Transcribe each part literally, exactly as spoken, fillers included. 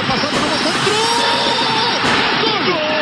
pasando como centro. ¡Gol!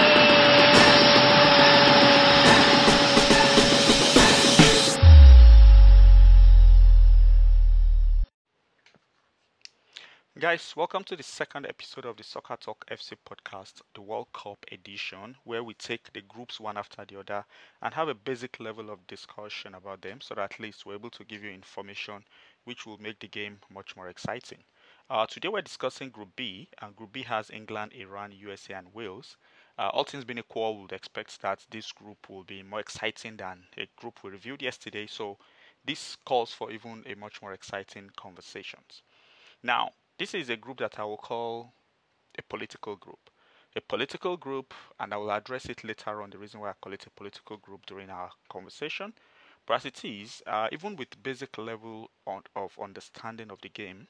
Guys, welcome to the second episode of the Soccer Talk F C podcast, the World Cup edition, where we take the groups one after the other and have a basic level of discussion about them so that at least we're able to give you information which will make the game much more exciting. Uh, today we're discussing Group B, and Group B has England, Iran, U S A, and Wales. Uh, all things being equal, we would expect that this group will be more exciting than a group we reviewed yesterday, so this calls for even a much more exciting conversations. Now, this is a group that I will call a political group. A political group, and I will address it later on the reason why I call it a political group during our conversation. But as it is, uh, even with basic level on, of understanding of the game,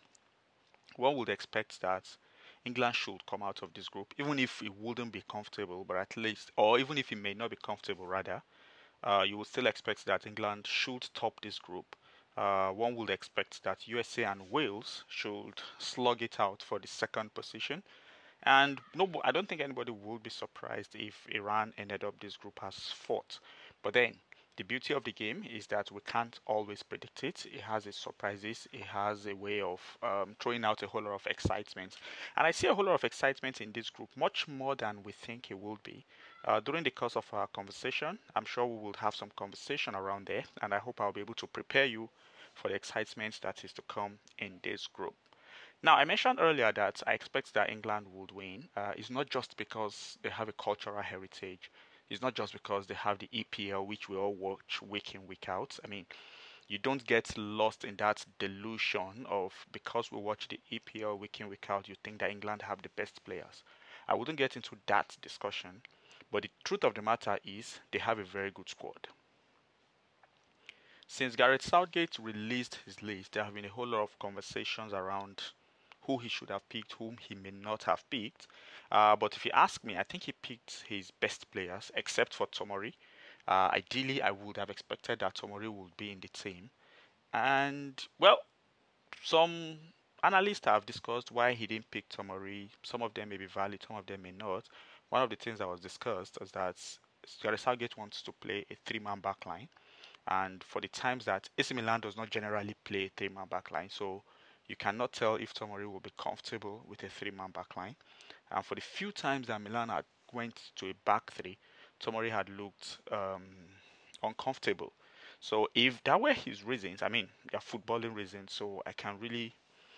one would expect that England should come out of this group, even if it wouldn't be comfortable, but at least, or even if it may not be comfortable, rather, uh, you would still expect that England should top this group. Uh, one would expect that U S A and Wales should slug it out for the second position. And no, I don't think anybody would be surprised if Iran ended up this group as fourth. But then, the beauty of the game is that we can't always predict it. It has its surprises. It has a way of um, throwing out a whole lot of excitement. And I see a whole lot of excitement in this group, much more than we think it will be. Uh, during the course of our conversation, I'm sure we will have some conversation around there, and I hope I'll be able to prepare you for the excitement that is to come in this group. Now, I mentioned earlier that I expect that England would win. Uh, it's not just because they have a cultural heritage. It's not just because they have the E P L, which we all watch week in, week out. I mean, you don't get lost in that delusion of because we watch the E P L week in, week out, you think that England have the best players. I wouldn't get into that discussion, but the truth of the matter is they have a very good squad. Since Gareth Southgate released his list, there have been a whole lot of conversations around who he should have picked, whom he may not have picked. Uh, but if you ask me, I think he picked his best players, except for Tomori. Uh, ideally, I would have expected that Tomori would be in the team. And, well, some analysts have discussed why he didn't pick Tomori. Some of them may be valid, some of them may not. One of the things that was discussed is that Gareth Southgate wants to play a three-man backline. And for the times that A C Milan does not generally play a three-man backline, so you cannot tell if Tomori will be comfortable with a three-man backline. And for the few times that Milan had went to a back three, Tomori had looked um, uncomfortable. So if that were his reasons, I mean, they're footballing reasons, so I can really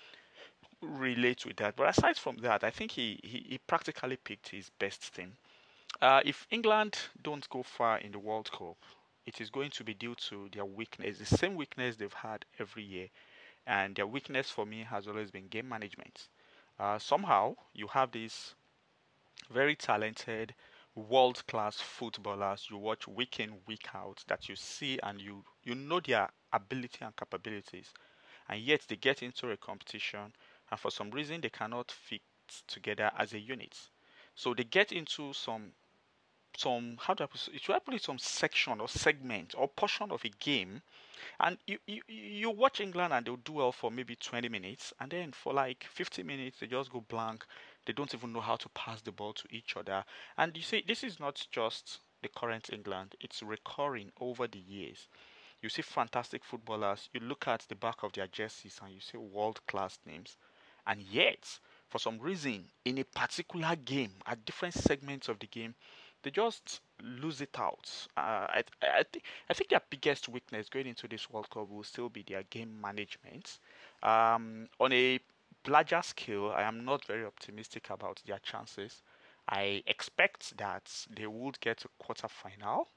relate with that. But aside from that, I think he, he, he practically picked his best team. Uh, if England don't go far in the World Cup, it is going to be due to their weakness, the same weakness they've had every year. And their weakness for me has always been game management. Uh, somehow, you have these very talented, world class footballers you watch week in, week out that you see and you, you know their ability and capabilities. And yet, they get into a competition, and for some reason, they cannot fit together as a unit. So they get into some some how do I put it? Should I put it some section or segment or portion of a game, and you, you you watch England and they'll do well for maybe twenty minutes, and then for like fifty minutes they just go blank. They don't even know how to pass the ball to each other. And you see, this is not just the current England; it's recurring over the years. You see fantastic footballers. You look at the back of their jerseys and you see world-class names, and yet, for some reason, in a particular game, at different segments of the game, they just lose it out. Uh, I, I, think, I think their biggest weakness going into this World Cup will still be their game management. Um, on a larger scale, I am not very optimistic about their chances. I expect that they would get to quarter final.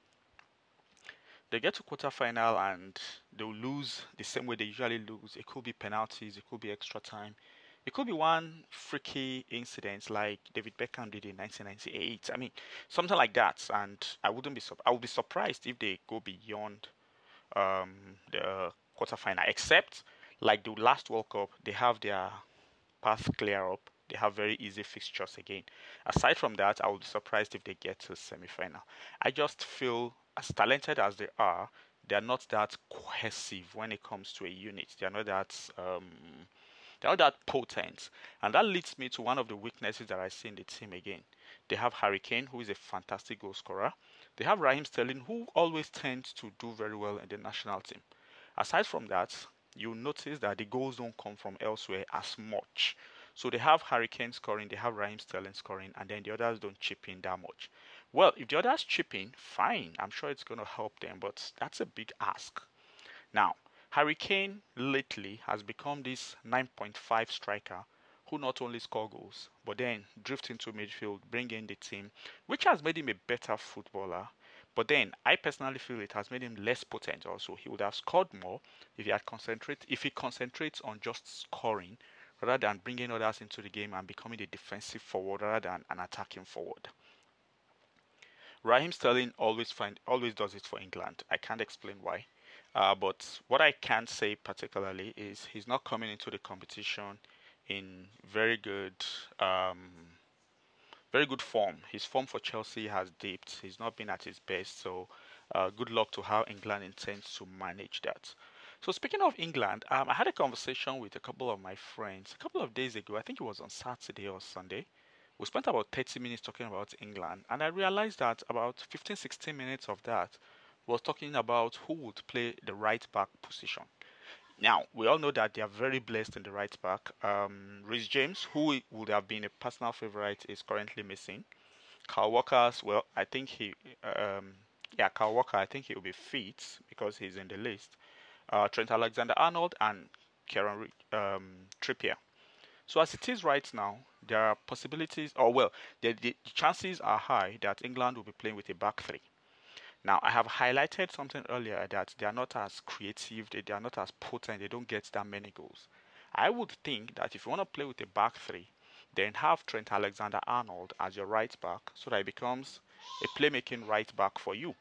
They get to quarter final and they'll lose the same way they usually lose. It could be penalties, it could be extra time, it could be one freaky incident like David Beckham did in nineteen ninety-eight. I mean, something like that. And I wouldn't be I would be surprised if they go beyond um, the quarterfinal. Except like the last World Cup, they have their path clear up. They have very easy fixtures again. Aside from that, I would be surprised if they get to semi-final. I just feel as talented as they are, they are not that cohesive when it comes to a unit. They are not that um, They're not that potent. And that leads me to one of the weaknesses that I see in the team again. They have Harry Kane, who is a fantastic goal scorer. They have Raheem Sterling, who always tends to do very well in the national team. Aside from that, you notice that the goals don't come from elsewhere as much. So they have Harry Kane scoring, they have Raheem Sterling scoring, and then the others don't chip in that much. Well, if the others chip in, fine. I'm sure it's going to help them, but that's a big ask. Now, Harry Kane lately has become this nine point five striker who not only score goals, but then drift into midfield, bring in the team, which has made him a better footballer. But then I personally feel it has made him less potent also. He would have scored more if he had concentrate if he concentrates on just scoring rather than bringing others into the game and becoming a defensive forward rather than an attacking forward. Raheem Sterling always find always does it for England. I can't explain why. Uh, but what I can say particularly is he's not coming into the competition in very good um, very good form. His form for Chelsea has dipped. He's not been at his best. So uh, good luck to how England intends to manage that. So speaking of England, um, I had a conversation with a couple of my friends a couple of days ago. I think it was on Saturday or Sunday. We spent about thirty minutes talking about England, and I realized that about fifteen, sixteen minutes of that was talking about who would play the right back position. Now, we all know that they are very blessed in the right back. Um, Rhys James, who would have been a personal favorite, is currently missing. Kyle Walker's, well, I think he, um, yeah, Kyle Walker, I think he will be fit because he's in the list. Uh, Trent Alexander-Arnold and Kieran um, Trippier. So as it is right now, there are possibilities, or well, the, the chances are high that England will be playing with a back three. Now, I have highlighted something earlier that they are not as creative, they, they are not as potent, they don't get that many goals. I would think that if you want to play with a back three, then have Trent Alexander-Arnold as your right back so that it becomes a playmaking right back for you.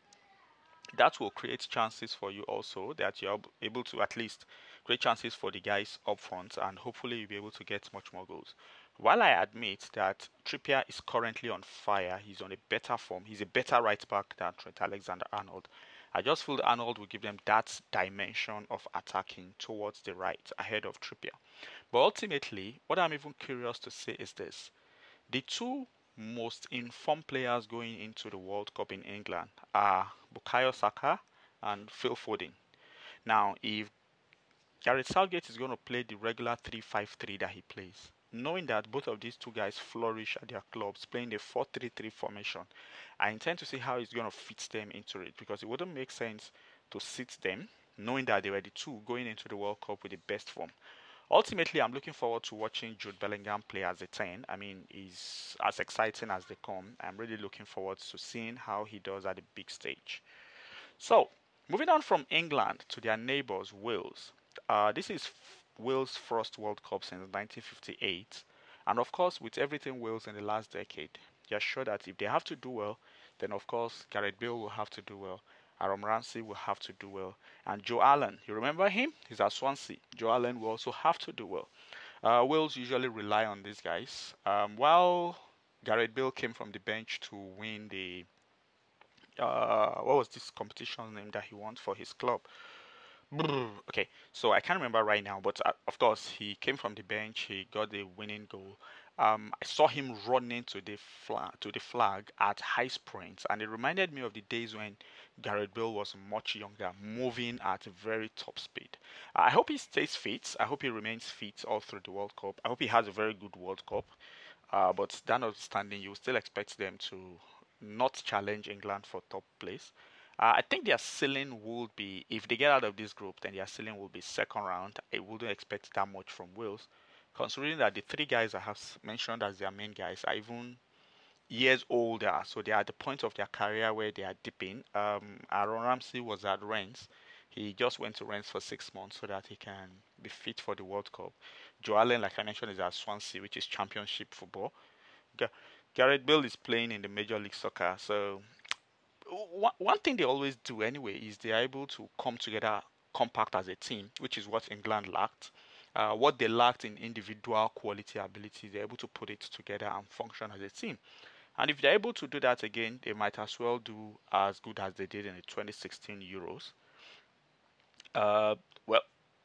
That will create chances for you also that you're able to at least create chances for the guys up front and hopefully you'll be able to get much more goals. While I admit that Trippier is currently on fire, he's on a better form, he's a better right back than Trent Alexander-Arnold. I just feel that Arnold will give them that dimension of attacking towards the right ahead of Trippier. But ultimately, what I'm even curious to say is this. The two most informed players going into the World Cup in England are Bukayo Saka and Phil Foden. Now, if Gareth Southgate is going to play the regular three five three that he plays, knowing that both of these two guys flourish at their clubs playing the four three three formation, I intend to see how he's going to fit them into it because it wouldn't make sense to sit them knowing that they were the two going into the World Cup with the best form. Ultimately, I'm looking forward to watching Jude Bellingham play as a ten. I mean, he's as exciting as they come. I'm really looking forward to seeing how he does at the big stage. So, moving on from England to their neighbors, Wales. Uh, this is Wales' first World Cup since nineteen fifty-eight. And of course, with everything Wales in the last decade, you're sure that if they have to do well, then of course, Gareth Bale will have to do well. Aaron Ramsey will have to do well. And Joe Allen, you remember him? He's at Swansea. Joe Allen will also have to do well. Uh, Wales usually rely on these guys. Um, while Gareth Bale came from the bench to win the uh, what was this competition name that he won for his club? Okay, so I can't remember right now, but uh, of course he came from the bench. He got the winning goal. Um, I saw him running to the flag to the flag at high sprints, and it reminded me of the days when Gareth Bale was much younger, moving at a very top speed. Uh, I hope he stays fit. I hope he remains fit all through the World Cup. I hope he has a very good World Cup. Uh, but that notwithstanding, you still expect them to not challenge England for top place. Uh, I think their ceiling would be, if they get out of this group, then their ceiling will be second round. I wouldn't expect that much from Wales, considering that the three guys I have mentioned as their main guys are even years older, so they are at the point of their career where they are dipping. Um, Aaron Ramsey was at Rennes. He just went to Rennes for six months so that he can be fit for the World Cup. Joe Allen, like I mentioned, is at Swansea, which is Championship football. Ga- Gareth Bale is playing in the Major League Soccer, so one, one thing they always do anyway is they are able to come together compact as a team, which is what England lacked. Uh, what they lacked in individual quality ability, they're able to put it together and function as a team. And if they're able to do that again, they might as well do as good as they did in the twenty sixteen Euros. Uh, well,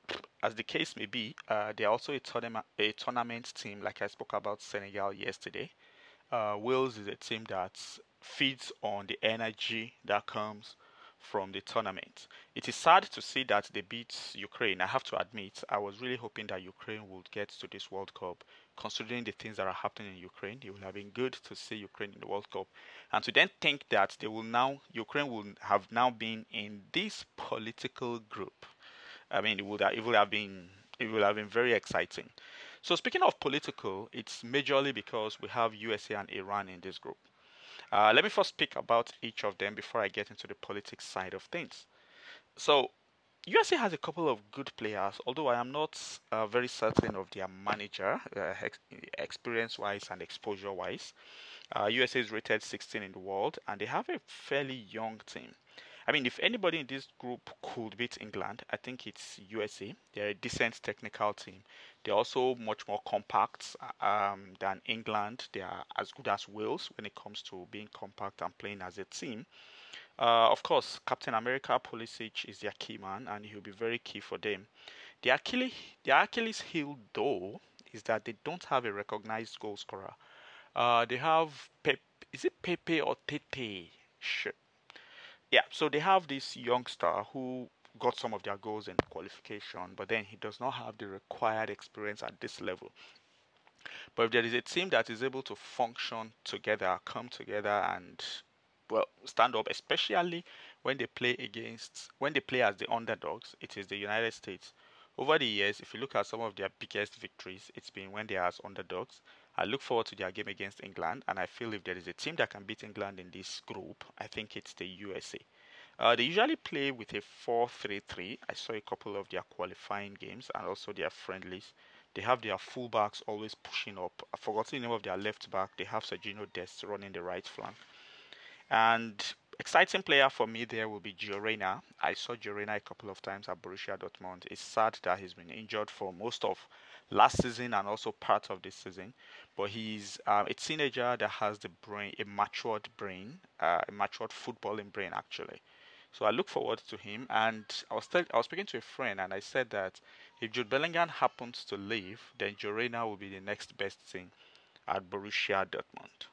as the case may be, uh, they are also a tournament a tournament team, like I spoke about Senegal yesterday. Uh, Wales is a team that feeds on the energy that comes from the tournament. It is sad to see that they beat Ukraine. I have to admit, I was really hoping that Ukraine would get to this World Cup. Considering the things that are happening in Ukraine, it would have been good to see Ukraine in the World Cup. And to then think that they will now, Ukraine will have now been in this political group. I mean, it would have, it would have been it would have been very exciting. So speaking of political, it's majorly because we have U S A and Iran in this group. Uh, let me first speak about each of them before I get into the politics side of things. So U S A has a couple of good players, although I am not uh, very certain of their manager, uh, ex- experience-wise and exposure-wise. Uh, U S A is rated sixteen in the world, and they have a fairly young team. I mean, if anybody in this group could beat England, I think it's U S A. They're a decent technical team. They're also much more compact um, than England. They are as good as Wales when it comes to being compact and playing as a team. Uh, of course, Captain America Pulisic is their key man, and he'll be very key for them. The Achilles, the Achilles heel, though, is that they don't have a recognized goal scorer. Uh, they have Pep. Is it Pepe or Tete? Sure. Yeah, so they have this youngster who got some of their goals in qualification, but then he does not have the required experience at this level. But if there is a team that is able to function together, come together, and well, stand up, especially when they play against, when they play as the underdogs, it is the United States. Over the years, if you look at some of their biggest victories, it's been when they are as underdogs. I look forward to their game against England, and I feel if there is a team that can beat England in this group, I think it's the U S A. Uh, they usually play with a four three three. I saw a couple of their qualifying games and also their friendlies. They have their fullbacks always pushing up. I've forgotten the name of their left back. They have Sergino Dest running the right flank. And exciting player for me there will be Gio Reyna. I saw Gio Reyna a couple of times at Borussia Dortmund. It's sad that he's been injured for most of last season and also part of this season. But he's um, a teenager that has the brain, a matured brain, uh, a matured footballing brain actually. So I look forward to him. And I was tell- I was speaking to a friend, and I said that if Jude Bellingham happens to leave, then Gio Reyna will be the next best thing at Borussia Dortmund.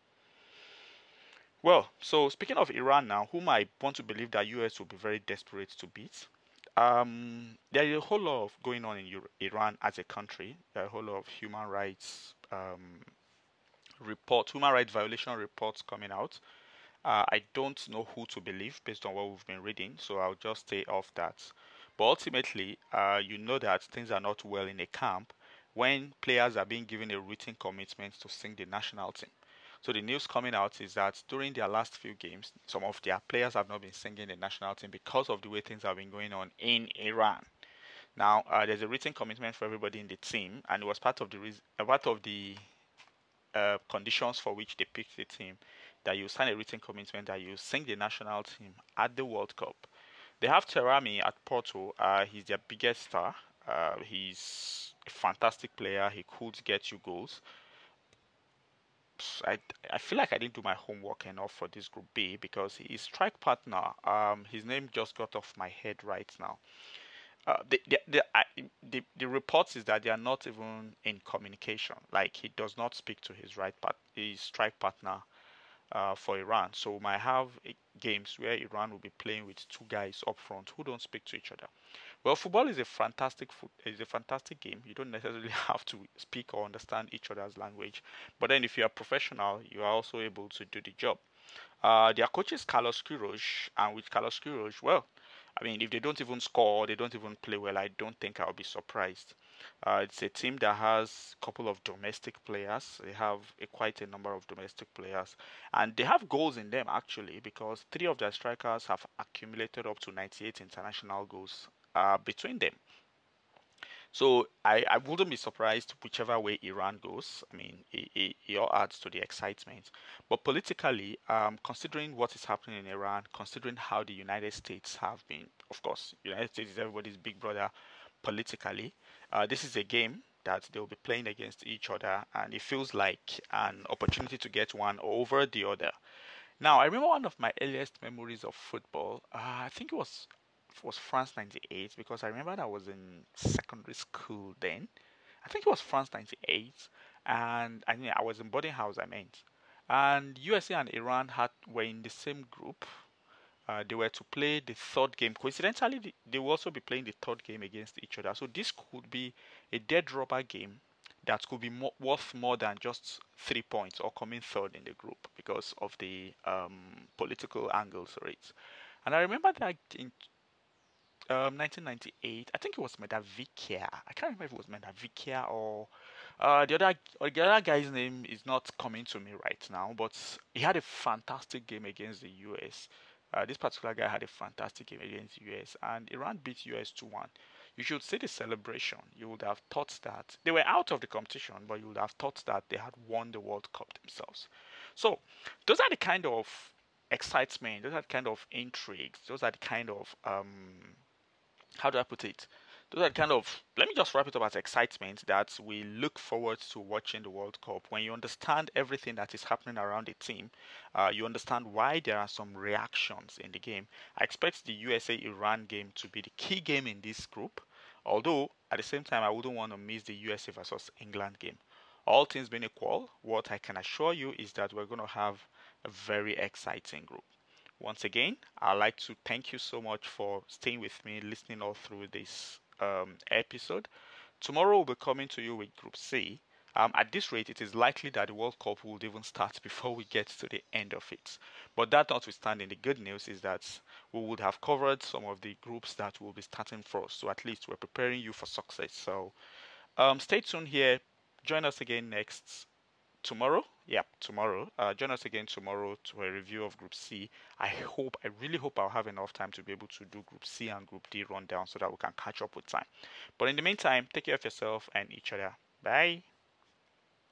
Well, so speaking of Iran now, whom I want to believe that U S will be very desperate to beat. Um, there is a whole lot of going on in Ur- Iran as a country. There are a whole lot of human rights um, report, human rights violation reports coming out. Uh, I don't know who to believe based on what we've been reading, so I'll just stay off that. But ultimately, uh, you know that things are not well in a camp when players are being given a written commitment to sing the national team. So the news coming out is that during their last few games, some of their players have not been singing the national team because of the way things have been going on in Iran. Now, uh, there's a written commitment for everybody in the team, and it was part of the reason, part of the uh, conditions for which they picked the team, that you sign a written commitment that you sing the national team at the World Cup. They have Terami at Porto. Uh, he's their biggest star. Uh, he's a fantastic player. He could get you goals. I, I feel like I didn't do my homework enough for this Group B because his strike partner, um, his name just got off my head right now. Uh, the, the, the, I, the, the reports is that they are not even in communication. Like he does not speak to his right part, his strike partner uh, for Iran. So we might have uh, games where Iran will be playing with two guys up front who don't speak to each other. Well, football is a fantastic foot, is a fantastic game. You don't necessarily have to speak or understand each other's language, but then if you are professional, you are also able to do the job. Uh, their coach is Carlos Queiroz, and with Carlos Queiroz, well, I mean, if they don't even score, they don't even play well, I don't think I'll be surprised. Uh, it's a team that has a couple of domestic players. They have a, quite a number of domestic players, and they have goals in them actually because three of their strikers have accumulated up to ninety-eight international goals uh, between them. So I, I wouldn't be surprised whichever way Iran goes. I mean, it, it, it all adds to the excitement. But politically, um, considering what is happening in Iran, considering how the United States have been, of course, United States is everybody's big brother politically. Uh, this is a game that they'll be playing against each other, and it feels like an opportunity to get one over the other. Now, I remember one of my earliest memories of football. Uh, I think it was. it was France ninety-eight because I remember that I was in secondary school then. I think it was France ninety-eight, and I mean I was in boarding house. I meant, and U S A and Iran had were in the same group. Uh, they were to play the third game. Coincidentally, they will also be playing the third game against each other. So this could be a dead rubber game that could be more, worth more than just three points or coming third in the group because of the um, political angles for it. And I remember that in um, nineteen ninety-eight, I think it was Medavikia. I can't remember if it was Medavikia or uh, the other or the other guy's name is not coming to me right now. But he had a fantastic game against the U S. Uh, this particular guy had a fantastic game against the U S, and Iran beat U S two one. You should see the celebration. You would have thought that they were out of the competition, but you would have thought that they had won the World Cup themselves. So, those are the kind of excitement, those are the kind of intrigues, those are the kind of um, how do I put it? Those are kind of, let me just wrap it up as excitement that we look forward to watching the World Cup. When you understand everything that is happening around the team, uh, you understand why there are some reactions in the game. I expect the U S A Iran game to be the key game in this group, although at the same time, I wouldn't want to miss the U S A versus England game. All things being equal, what I can assure you is that we're going to have a very exciting group. Once again, I'd like to thank you so much for staying with me, listening all through this um, episode. Tomorrow we'll be coming to you with Group C. Um, at this rate, it is likely that the World Cup will even start before we get to the end of it. But that notwithstanding, the good news is that we would have covered some of the groups that will be starting first. So at least we're preparing you for success. So um, stay tuned here. Join us again next tomorrow. Yeah, tomorrow. Uh, join us again tomorrow to a review of Group C. I hope, I really hope I'll have enough time to be able to do Group C and Group D rundown so that we can catch up with time. But in the meantime, take care of yourself and each other. Bye.